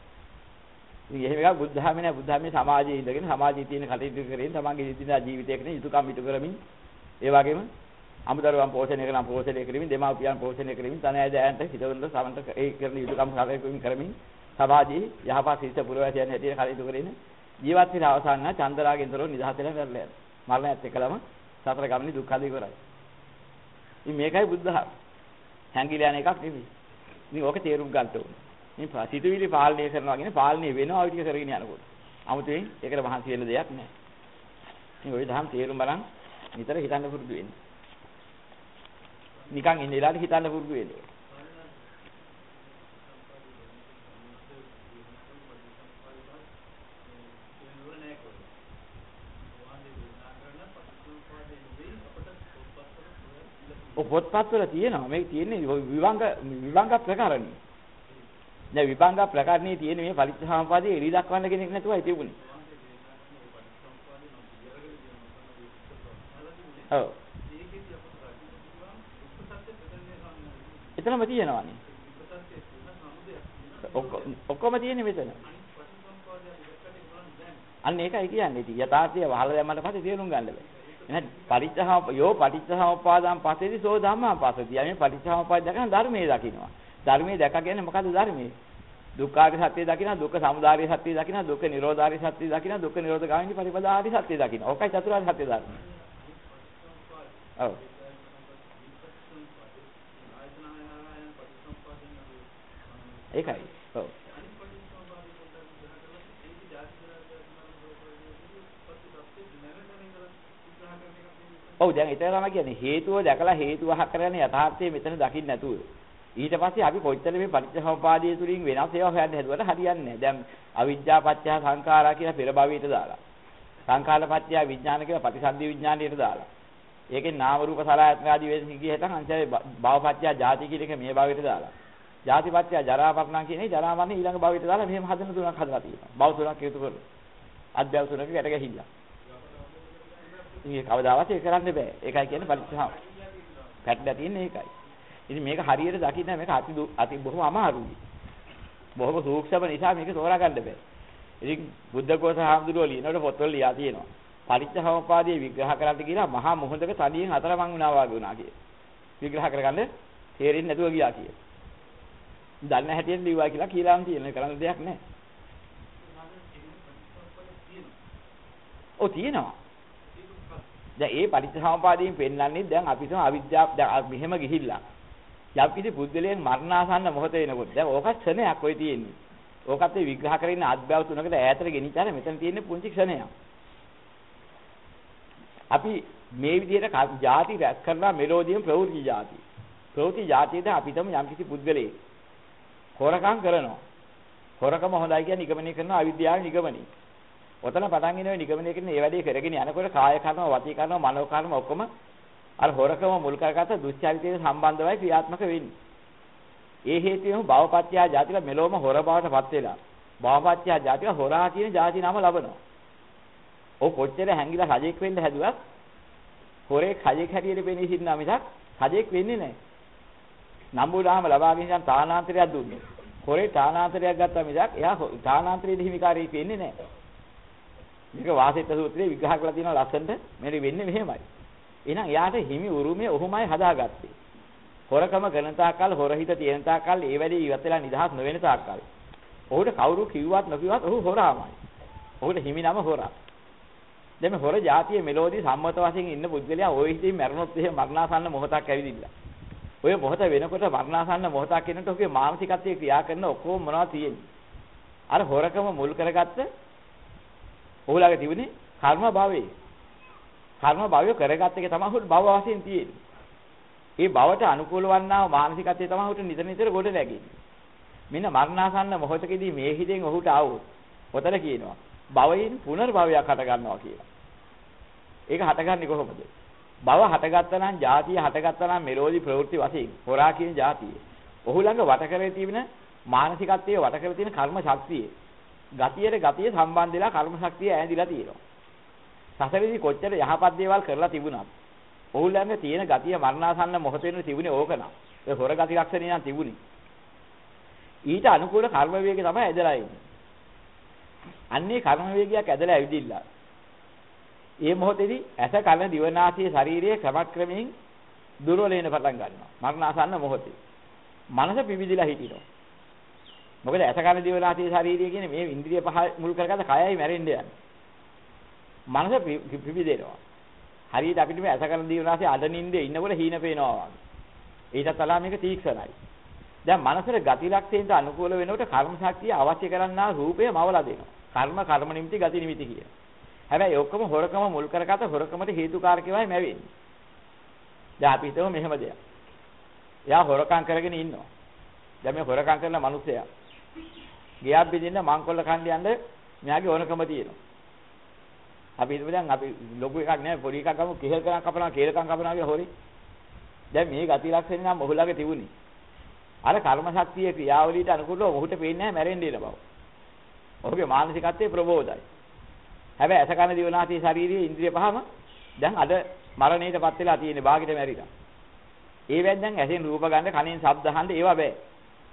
ඉතින් එහෙම එකක් බුද්ධ ධර්මේ නෑ. බුද්ධ ධර්මේ සමාජයේ ඉඳගෙන සමාජයේ තියෙන කටයුතු කරමින් තමන්ගේ ඉදිරියට ජීවිතයකට යුතුයකම් ඉටු කරමින් ඒ වගේම අමුදරුවන් පෝෂණය කරන පෝෂණය කරමින් දෙමාපියන් පෝෂණය කරමින් තනය දයන්ට හිතවල සමන්ත ඒ කරන යුතුයකම් කරමින් කරමින් සමාජයේ යහපත් සිත පුරවැසියන් හැටියට කටයුතු කරගෙන ජීවත් වෙන අවසාන චන්දරාගෙන්තරෝ නිදහස් වෙලා කරලා යනවා. මරණයත් එක්කලම සතර ගමනේ දුක් හද ඉවරයි. ඉතින් මේකයි බුද්ධ ධර්ම. හැංගිලා යන එකක් නෙමෙයි. ඉතින් ඕක තේරුම් ගන්න ඕනේ. මේ සිතුවිලි පාලනය කරනවා කියන්නේ පාලනය වෙනවා ඔය ටික කරගෙන යනකොට. 아무තෙන් ඒකට මහන්සි වෙන්න දෙයක් නැහැ. ඉතින් ওই දහම් තේරුම් බලන් නිතර හිතන්න පුරුදු වෙන්න. නිකන් ඉන්න ඉලාට හිතන්න පුරුදු වෙන්න. ඔය පොත්පත් වල තියෙනවා මේක තියෙන්නේ විභංග විභංග ප්‍රකාරණි. දැන් විභංග ප්‍රකාරණේ තියෙන මේ පරිච්ඡාමපාදයේ එළි දක්වන්න කෙනෙක් නැතුවයි තිබුණේ. ඔව්. එතනම තියෙනවානේ. ඔක්කොම තියෙන්නේ මෙතන. අන්න ඒකයි කියන්නේ. ඉතින් යථාර්ථය වහලා දැම්මට පස්සේ තේරුම් ගන්න බෑ. එහෙනම් පටිච්චසම යෝ පටිච්චසමුප්පාදං පස්සේදී සෝ ධම්මං පස්සේදී. මේ පටිච්චසමුප්පාද දැකන ධර්මයේ දකින්නවා. ධර්මයේ දැක කියන්නේ මොකද්ද ධර්මයේ? දුක්ඛාරි සත්‍ය දකින්න, දුක්ඛ සමුදාය සත්‍ය දකින්න, දුක්ඛ නිරෝධාරි සත්‍ය දකින්න, දුක්ඛ නිරෝධ ගාමිනී පටිපදාාරි සත්‍ය දකින්න. ඕකයි චතුරාර්ය සත්‍ය ධර්ම. ඔව්. ඒකයි. ඔව්. ඔව් දැන් ඒක තමයි කියන්නේ හේතුව දැකලා හේතුව අහ කරගෙන යථාර්ථයේ මෙතන දකින්න නැතුව. ඊට පස්සේ අපි කොච්චර මේ පටිච්චසමුපාදයේ තුලින් වෙනස් ඒවා හොයන්න හැදුවට හරියන්නේ නැහැ. දැන් අවිජ්ජා පත්‍ය සංඛාරා කියලා පෙර භවයට දාලා. සංඛාර පත්‍ය විඥාන කියලා ප්‍රතිසන්දි විඥානයට දාලා. ඒකේ නාම රූප සලආයතන ආදී වේසින් කිය හිටන් අංශය භව පත්‍ය ජාති කියන එක මේ භවයට දාලා. ජාති පත්‍ය ජරා මරණ කියන්නේ ජරා මරණ ඊළඟ භවයට දාලා මෙහෙම හදන තුනක් හදලා තියෙනවා. භව තුනක් හේතු කරලා. අධ්‍යාව තුනක ගැට ගැහිලා. ඉතින් කවදාවත් ඒක කරන්න බෑ. ඒකයි කියන්නේ පරිච්ඡේදය. පැටලා තියෙන්නේ ඒකයි. ඉතින් මේක හරියට දකින්න මේක අති අති බොහොම අමාරුයි. බොහොම සූක්ෂම නිසා මේක තෝරා ගන්න බෑ. ඉතින් බුද්ධඝෝෂ හාමුදුරුවෝ ලියනකොට පොත්වල ලියා තියෙනවා. පරිච්ඡේදෝපාදී විග්‍රහ කරන්න කියලා මහා මොහොතක තනියෙන් හතරමං වුණා වගේ වුණා කිය. විග්‍රහ කරගන්න තේරෙන්නේ නැතුව ගියා කිය. දන්න හැටියෙන් ලියුවා කියලා කියලාම තියෙන කරන්න දෙයක් නැහැ. ඔව් තියෙනවා. දැන් ඒ පටිච්චසමුපාදයෙන් පෙන්වන්නේ දැන් අපිට අවිද්‍යාව දැන් මෙහෙම ගිහිල්ලා යම් කිසි බුද්ධලයෙන් මරණාසන්න මොහොත වෙනකොට දැන් ඕක ක්ෂණයක් ඔය තියෙන්නේ. ඕකත් ඒ විග්‍රහ කරගෙන අද්භව තුනකට ඈතට ගෙනිච්චාම මෙතන තියෙන්නේ පුංචි ක්ෂණයක්. අපි මේ විදිහට ಜಾති රැස් කරනවා මෙලෝදියම් ප්‍රවෘත්ති ಜಾති. ප්‍රවෘත්ති ಜಾතියද අපිටම යම් කිසි බුද්ධලේ හොරකම් කරනවා. හොරකම හොඳයි කියන්නේ නිගමනය කරනවා අවිද්‍යාව නිගමනය. ඔතන පටන් ගෙන ඔය නිගමනය කරන මේ වැඩේ කරගෙන යනකොට කාය කර්ම, වාචික කර්ම, මනෝ කර්ම ඔක්කොම අර හොරකම මුල් කරගත්ත දුස්චරිතයට සම්බන්ධවයි ක්‍රියාත්මක වෙන්නේ. ඒ හේතුවෙම භවපත්‍ය ජාතික මෙලොවම හොර බවටපත් වෙලා. භවපත්‍ය ජාතික හොරා කියන ජාති නම ලබනවා. ඔව් කොච්චර හැංගිලා රජෙක් වෙන්න හැදුවත් හොරේ රජෙක් හැටියට පෙනී සිටිනා මිසක් රජෙක් වෙන්නේ නැහැ. නම්බුලාම ලබාගෙන යන තානාන්තරයක් දුන්නේ. හොරේ තානාන්තරයක් ගත්තා මිසක් එයා තානාන්තරයේ හිමිකාරී වෙන්නේ නැහැ. මේක වාසිත සූත්‍රයේ විග්‍රහ කරලා තියෙනවා ලස්සනට. මේක වෙන්නේ මෙහෙමයි. එහෙනම් එයාට හිමි උරුමය ඔහුමයි හදාගත්තේ. හොරකම කරන තාක්කල් හොරහිත තියෙන තාක්කල් ඒ වැඩේ ඉවත් වෙලා නිදහස් නොවෙන තාක්කල්. ඔහුට කවුරු කිව්වත් නොකියවත් ඔහු හොරාමයි. ඔහුට හිමි නම හොරා. දැන් මේ හොර જાතියේ මෙලෝදී සම්මත වශයෙන් ඉන්න පුද්ගලයා ওই හිතින් මරණොත් එහෙම මරණාසන්න මොහොතක් ඇවිදින්න. ඔය මොහොත වෙනකොට මරණාසන්න මොහොතක් එනකොට ඔහුගේ මානසිකත්වයේ ක්‍රියා කරන ඔක්කොම මොනවද තියෙන්නේ? අර හොරකම මුල් කරගත්ත ඔහුලාගේ තිබුණේ කර්ම භවයේ. කර්ම භවය කරගත්ත එක තමයි ඔහුට භව වශයෙන් තියෙන්නේ. ඒ භවට අනුකූල වන්නා වූ මානසිකත්වය තමයි ඔහුට නිතර නිතර ගොඩ නැගෙන්නේ. මෙන්න මරණාසන්න මොහොතකදී මේ හිතෙන් ඔහුට ආවොත් ඔතන කියනවා භවයෙන් පුනර්භවයක් හට ගන්නවා කියලා. ඒක හටගන්නේ කොහොමද? භව හටගත්තා නම් ಜಾතිය හටගත්තා නම් මෙලෝදි ප්‍රවෘත්ති වශයෙන් හොරා කියන ಜಾතිය. ඔහු ළඟ වට කරේ තිබෙන මානසිකත්වයේ වට කරේ තියෙන කර්ම ශක්තිය. ගතියට ගතිය සම්බන්ධ වෙලා කර්ම ශක්තිය ඈඳිලා තියෙනවා. සසරේදී කොච්චර යහපත් දේවල් කරලා තිබුණත් ඔහු ළඟ තියෙන ගතිය මරණාසන්න මොහොත වෙන තිබුණේ ඕකනම්. ඒ හොර ගති ලක්ෂණේ නම් තිබුණේ. ඊට අනුකූල කර්ම වේගය තමයි ඇදලා ඉන්නේ. අන්නේ කර්ම වේගයක් ඇදලා ඇවිදිලා. මේ මොහොතේදී ඇස කන දිව නාසය ශරීරයේ ක්‍රමක්‍රමයෙන් දුර්වල වෙන පටන් ගන්නවා. මරණාසන්න මොහොතේ. මනස පිවිදිලා හිටිනවා. මොකද ඇස කන දිව නාසය ශරීරය කියන්නේ මේ ඉන්ද්‍රිය පහ මුල් කරගත්ත කයයි මැරෙන්න යන්නේ. මනස පිවිදෙනවා. හරියට අපිට මේ ඇස කන දිව නාසය අඩනින්දේ ඉන්නකොට හීන පේනවා වගේ. ඊටත් වඩා මේක තීක්ෂණයි. දැන් මනසට ගති ලක්ෂණයට අනුකූල වෙනකොට කර්ම ශක්තිය අවශ්‍ය කරන්නා රූපය මවලා දෙනවා. කර්ම කර්ම නිමිති ගති නිමිති කිය. හැබැයි ඔක්කොම හොරකම මුල් කරගත්ත හොරකමට හේතුකාරකෙවයි මැවෙන්නේ. දැන් අපි හිතමු මෙහෙම දෙයක්. එයා හොරකම් කරගෙන ඉන්නවා. දැන් මේ හොරකම් කරන මිනිසයා ගියක් බෙදින්න මංකොල්ල කන්න යන්න මෙයාගේ ඕනකම තියෙනවා. අපි හිතමු දැන් අපි ලොකු එකක් නෑ පොඩි එකක් ගමු කෙහෙල් කනක් කපනවා කේල් කන් කපනවා වගේ හොරේ. දැන් මේ ගති ලක්ෂණ නම් ඔහුලගේ තිබුණේ. අර කර්ම ශක්තියේ ක්‍රියාවලියට අනුකූලව ඔහුට පේන්නේ නැහැ මැරෙන්න ඉන බව. ඔහුගේ මානසිකත්වයේ ප්‍රබෝධයි. හැබැයි ඇස කන දිව නාසය ශාරීරික ඉන්ද්‍රිය පහම දැන් අද මරණයටපත් වෙලා තියෙන්නේ භාගිත මැරිලා. ඒ වෙද්දන් ඇසෙන් රූප ගන්න කනෙන් ශබ්ද අහන්න ඒවා බෑ.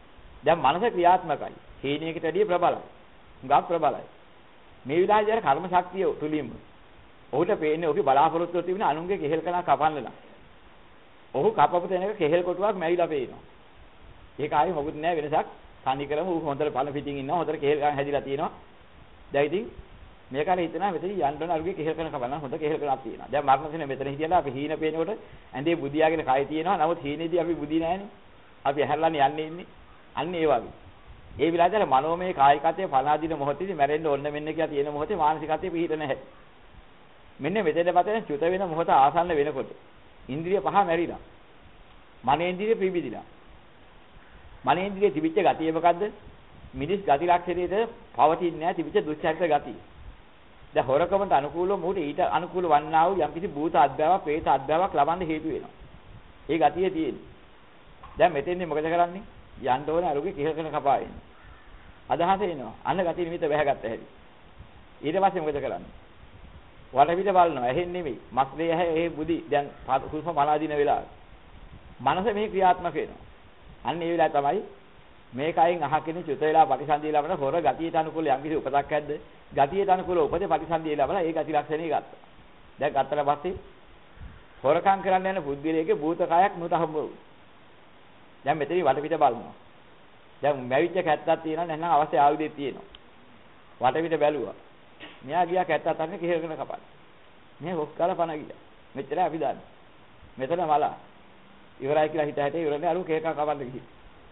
දැන් මනස ක්‍රියාත්මකයි. හීනයකට වැඩිය ප්‍රබලයි. හුඟක් ප්‍රබලයි. මේ විලාසය අර කර්ම ශක්තිය තුලින්ම. ඔහුට පේන්නේ ඔහු බලාපොරොත්තු වෙන අනුන්ගේ කෙහෙල් කණක් කපන්නලා. ඔහු කපපු තැනක කෙහෙල් කොටුවක් මැවිලා පේනවා. ඒක ආයේ මොකුත් නෑ වෙනසක්. තනි කරම ඌ හොඳට පන පිටින් ඉන්නවා. හොඳට කෙහෙල් කණ හැදිලා තියෙනවා. දැන් ඉතින් මේක අර හිතනවා මෙතන යන්න ඕන අරුගේ කෙහෙල් කණ කපන්න හොඳ කෙහෙල් කණක් තියෙනවා. දැන් මරණ තැන මෙතන හිටියලා අපි හීන පේනකොට ඇඳේ බුදියාගෙන කය තියෙනවා. නමුත් හීනේදී අපි බුදි නෑනේ. අපි ඇහැරලානේ යන්නේ ඉන්නේ. අන්න ඒ වගේ. ඒ විලාසය මනෝමය කායිකත්වයේ පනාදීන මොහොතේදී මැරෙන්න ඕන මෙන්න කියලා තියෙන මොහොතේ මානසිකත්වයේ පිහිට නැහැ. මෙන්න මෙතෙන්ද පතන චුත වෙන මොහොත ආසන්න වෙනකොට ඉන්ද්‍රිය පහ මැරිලා. මනේන්ද්‍රිය පිබිදිලා. මනේන්ද්‍රිය තිබිච්ච ගතිය මොකද්ද? මිනිස් ගති ලක්ෂණයේද පවතින්නේ නැහැ තිබිච්ච දුස්චරිත ගතිය. දැන් හොරකමට අනුකූලව මොහොත ඊට අනුකූල වන්නා වූ යම්කිසි භූත අධ්‍යාවක්, പ്രേත අධ්‍යාවක් ලබන්න හේතු වෙනවා. ඒ ගතිය තියෙන්නේ. දැන් මෙතෙන්දී මොකද කරන්නේ? යන්න ඕනේ අරුගේ කෙහෙල් කන කපා එන්න. අදහස එනවා. අන්න ගතිය නිමිත බැහැගත්ත හැටි. ඊට පස්සේ මොකද කරන්නේ? වටපිට බලනවා. ඇහෙන් නෙමෙයි. මස්ලේ ඇහැ ඒ බුදි දැන් කුස්ම මනාදීන වෙලාව. මනස මේ ක්‍රියාත්මක වෙනවා. අන්න ඒ වෙලාව තමයි මේකයින් අහකින් චුත වෙලා ප්‍රතිසන්දිය ලබන හොර ගතියට අනුකූල යම්කිසි උපතක් ඇද්ද? ගතියට අනුකූල උපතේ ප්‍රතිසන්දිය ලබලා ඒ ගති ලක්ෂණේ ගත්තා. දැන් ගත්තට පස්සේ හොරකම් කරන්න යන බුද්ධිලේගේ භූත කයක් නුත හම්බ වුණා. දැන් මෙතන වටපිට බලනවා. දැන් මැවිච්ච කැත්තක් තියෙනවා නැත්නම් අවශ්‍ය ආයුධයක් තියෙනවා. වටපිට බැලුවා. මෙයා ගියා කැත්තක් අතන කෙහෙල්ගෙන කපන්න. මේ හොක්කල පණ ගියා. මෙච්චර අපි දන්නේ. මෙතන මල ඉවරයි කියලා හිත හිතේ ඉවරනේ අරු කේකක් කපන්න ගිහින්.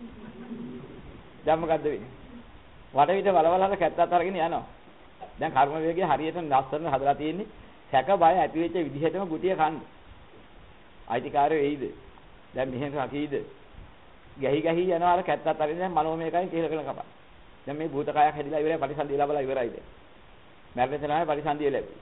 දැන් මොකද්ද වෙන්නේ? වටපිට බලවලහල කැත්තක් අරගෙන යනවා. දැන් කර්ම වේගය හරියට ලස්සන හදලා තියෙන්නේ. සැක බය ඇති වෙච්ච විදිහටම ගුටිය කන්න. අයිතිකාරයෝ එයිද? දැන් මෙහෙම රකීද? ගැහි ගැහි යනවා අර කැත්තත් අරින්න දැන් මනෝමයකයි කෙහෙල්ගෙන කපන්න. දැන් මේ භූත කයක් හැදිලා ඉවරයි පරිසන්දිය ලැබලා ඉවරයිද? මරණය තමයි පරිසන්දිය ලැබෙන්නේ.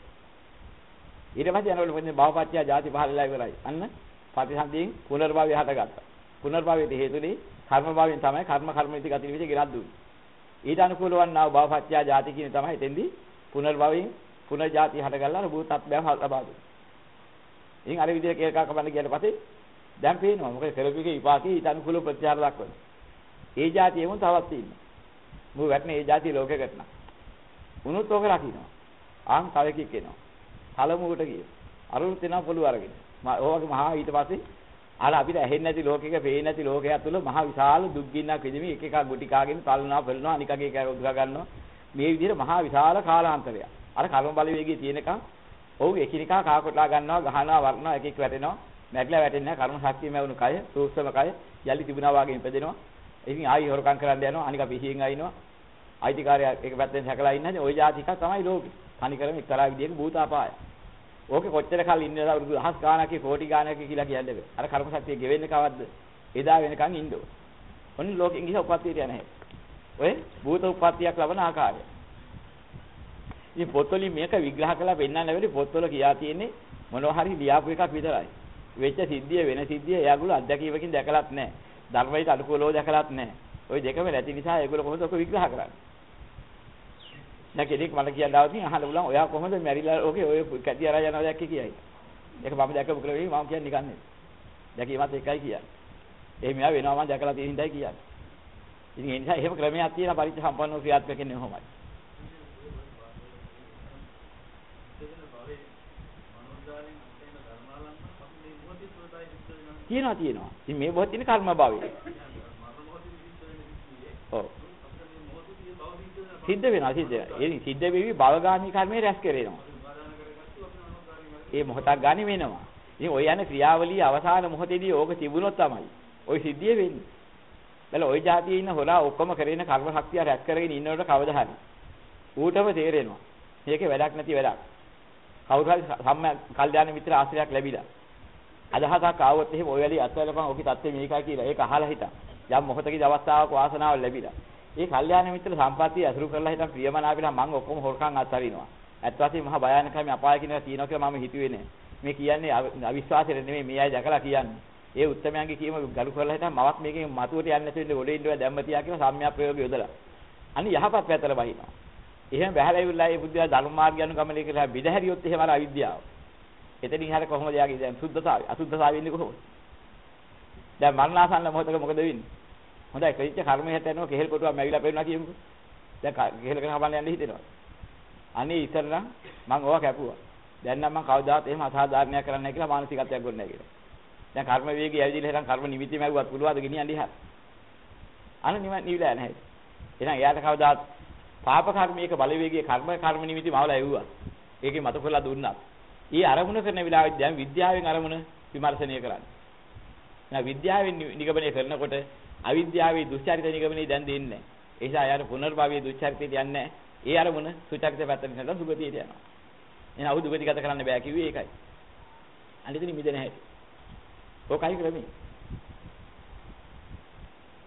ඊට පස්සේ යනකොට මොකද භවපත්‍ය ජාති පහලලා ඉවරයි. අන්න පරිසන්දියෙන් පුනර්භවය හටගත්තා. පුනර්භවයට හේතුනේ කර්ම භවයෙන් තමයි කර්ම කර්ම ඉති ගති විදිහට ගෙනත් දුන්නේ. ඊට අනුකූල වන්නා භවපත්‍ය ජාති කියන තමයි එතෙන්දී පුනර්භවයෙන් පුනර්ජාති හටගල්ලා භූතත්වය ලබා දුන්නේ. ඉතින් අර විදිහට කේකක් කපන්න ගියට පස්සේ දැන් පේනවා මොකද කරපිකේ විපාකේ ඊට අනුකූල ප්‍රතිචාර දක්වන. ඒ જાතියෙම තවත් තියෙනවා. මු වැටෙන ඒ જાතිය ලෝකෙකට නා. උනුත් ඕක රකින්නවා. ආන් තව එකෙක් එනවා. කලමුකට ගිය. අරුත් එනවා පොළු අරගෙන. ඕවගේ මහා ඊට පස්සේ අර අපිට ඇහෙන්නේ නැති ලෝකෙක පේන්නේ නැති ලෝකයක් තුළ මහා විශාල දුක් ගින්නක් විදිහේ එක එකක් ගුටි කාගෙන තල්නවා පෙළනවා අනිකගේ කෑ උදුරා ගන්නවා. මේ විදිහට මහා විශාල කාලාන්තරයක්. අර කර්ම බලවේගයේ තියෙනකන් ඔව් එකිනෙකා කා කොටලා ගන්නවා ගහනවා වරනවා එක එක වැටෙනවා. නැట్లా වැටෙන්නේ කර්ම ශක්තියම වුණු කය සූක්ෂම කය යලි තිබුණා වගේ ඉපදෙනවා. ඉතින් ආයි හොරකම් කරන්න යනවා අනික පිහින් අයින්නවා. අයිතිකාරයා එක පැත්තෙන් හැකලා ඉන්නේ නැති ওই જાති එකක් තමයි ලෝකේ. තනි කරම එක්තරා විදියක භූත අපාය. ඕකේ කොච්චර කල් ඉන්නද අවුරුදු දහස් ගාණක් කෝටි ගාණක් කියලා කියන්නේ බෑ. අර කර්ම ශක්තිය ගෙවෙන්නේ කවද්ද? එදා වෙනකන් ඉන්න ඕන. ඔන්න ලෝකෙන් ගිහ උපත්තියට යන හැටි. ඔය භූත උපත්තියක් ලබන ආකාරය. ඉතින් පොත්වලින් මේක විග්‍රහ කරලා පෙන්නන්න බැරි පොත්වල කියා තියෙන්නේ මොනවා හරි ලියාපු එකක් විතරයි. වෙච්ච සිද්ධිය වෙන සිද්ධිය එයාගොල්ලෝ අත්දැකීමකින් දැකලත් නැහැ. ධර්මයට අනුකූලව දැකලත් නැහැ. ওই දෙකම නැති නිසා ඒගොල්ලෝ කොහොමද ඔක විග්‍රහ කරන්නේ? දැන් කෙනෙක් මට කියන්න ආවොත් අහන්න බුලන් ඔයා කොහොමද මැරිලා ඕකේ ඔය කැටි අරන් යනවා දැක්කේ කියයි. ඒක මම දැක්කම කියලා මම කියන්නේ නිකන් නෙවෙයි. දැකීමත් එකයි කියන්නේ. එහෙම මෙයා වෙනවා මම දැකලා තියෙන හින්දායි කියන්නේ. ඉතින් ඒ නිසා එහෙම ක්‍රමයක් තියෙන පරිච්ඡ සම්පන්නව ක්‍රියාත්මක වෙන්නේ කොහොමයි? තියෙනවා තියෙනවා. ඉතින් මේ මොහොතේ තියෙන කර්ම භාවය. ඔව්. සිද්ධ වෙනවා සිද්ධ වෙනවා. ඒ සිද්ධ වෙවි භවගාමී කර්මයේ රැස් කරේනවා. ඒ මොහොතක් ගානේ වෙනවා. ඉතින් ඔය යන ක්‍රියාවලිය අවසාන මොහොතේදී ඕක තිබුණොත් තමයි ඔය සිද්ධිය වෙන්නේ. බල ඔය જાතියේ ඉන්න හොරා ඔක්කොම කරේන කර්ම ශක්තිය රැස් කරගෙන ඉන්නකොට කවදා හරි ඌටම තේරෙනවා. මේකේ වැඩක් නැති වැඩක්. කවුරු හරි සම්ම කල්යාණ මිත්‍ර ආශ්‍රයයක් ලැබිලා අදහසක් ආවොත් එහෙම ඔය වැලි අත්වලපන් ඔකේ தත්ත්වය මේකයි කියලා ඒක අහලා හිටන් යම් මොහොතකදී අවස්ථාවක වාසනාවක් ලැබිලා ඒ කල්යාණ මිත්‍ර සම්පත්තිය අසුරු කරලා හිටන් ප්‍රියමනාපිලා මම ඔක්කොම හොරකම් අත්හරිනවා ඇත්ත වශයෙන්ම මහා භයානකයි මේ අපාය කියන එක තියෙනවා කියලා මම හිතුවේ නෑ මේ කියන්නේ අවිශ්වාසයෙන් නෙමෙයි මේ අය දැකලා කියන්නේ ඒ උත්තරමයන්ගේ කීම ගලු කරලා හිටන් මවත් මේකෙන් මතුවට යන්නේ නැතුව ඉන්න ගොඩේ ඉන්නවා දැම්ම තියා කියලා සම්මිය ප්‍රයෝගය යොදලා අනිත් යහපත් පැත්තට බහිනවා එහෙම බහැලා ඉවිල්ලා මේ බුද්ධයා ධර්ම මාර්ගය අනුගමනය කරලා බිදහැරියොත් එහෙම අර අවිද්‍යාව එතනින් හරිය කොහොමද යාගේ දැන් සුද්ධතාවය අසුද්ධතාවය ඉන්නේ කොහොමද දැන් මරණාසන්න මොහොතක මොකද වෙන්නේ හොඳයි කලිච්ච කර්මය හැටෙනවා කෙහෙල් කොටුවක් මැවිලා පෙරනවා කියමුකෝ. දැන් කෙහෙල් කරන හබන්න යන්න හිතෙනවා. අනේ ඉතින්නම් මම ඕවා කැපුවා. දැන් නම් මම කවදාවත් එහෙම අසාධාරණයක් කරන්නේ නැහැ කියලා මානසිකත්වයක් ගොඩ නැගිලා. දැන් කර්ම වේගය ඇවිදින්න හිටන් කර්ම නිමිති මැව්වත් පුළුවන්ද ගෙනියන්න ඉහළ. අන නිවිලා නැහැ. එහෙනම් එයාට කවදාවත් පාප කර්මයක බලවේගයේ කර්ම කර්ම නිමිති මවලා එව්වා. ඒකේ මත කරලා දුන්නා. ඊ අරමුණ කරන වෙලාවෙත් දැන් විද්‍යාවෙන් අරමුණ විමර්ශනය කරන්නේ. එහෙනම් විද්‍යාවෙන් නිගමනය කරනකොට අවිද්‍යාවේ දුස්චරිත නිගමනය දැන් දෙන්නේ නැහැ. ඒ නිසා යාර පුනර්භවයේ දුස්චරිතයට යන්නේ නැහැ. ඒ අරමුණ සුචරිත පැත්තට නැත්නම් සුගතියට යනවා. එහෙනම් අහු දුගතිගත කරන්න බෑ කිව්වේ ඒකයි. අනිතින් මිදෙන්නේ නැහැ. ඕකයි ක්‍රමී.